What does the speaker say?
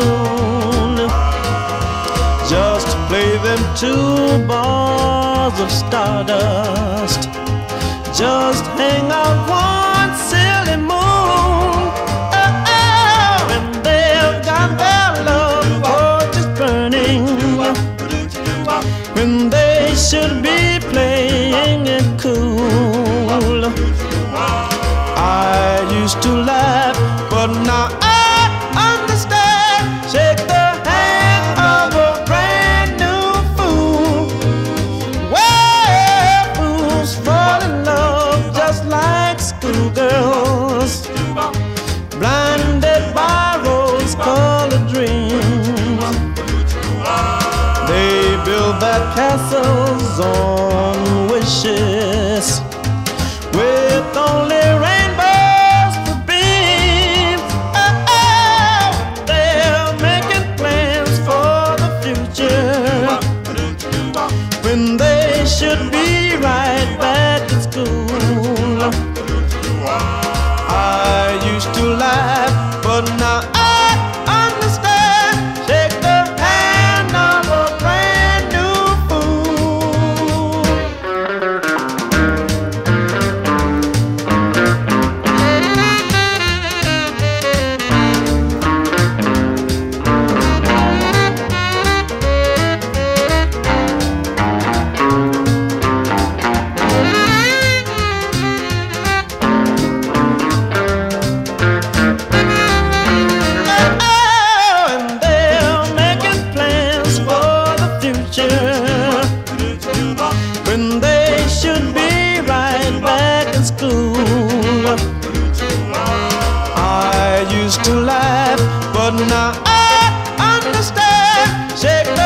tune, just to play them two bars of stardust, just hang out one silly moon. And they've got their love torches burning, when they should be playing it cool. I used to laugh, but now I understand. Shake the hand of a brand new fool. Well, fools fall in love just like schoolgirls, blinded by rose-colored dreams. They build their castles on wishes, with only rainbows for beams. They're making plans for the future, when they should be right back in school. I used to laugh, but now I understand. Shake the hand of a brand new fool. When they should be right back in school. I used to laugh, but now I understand. Shake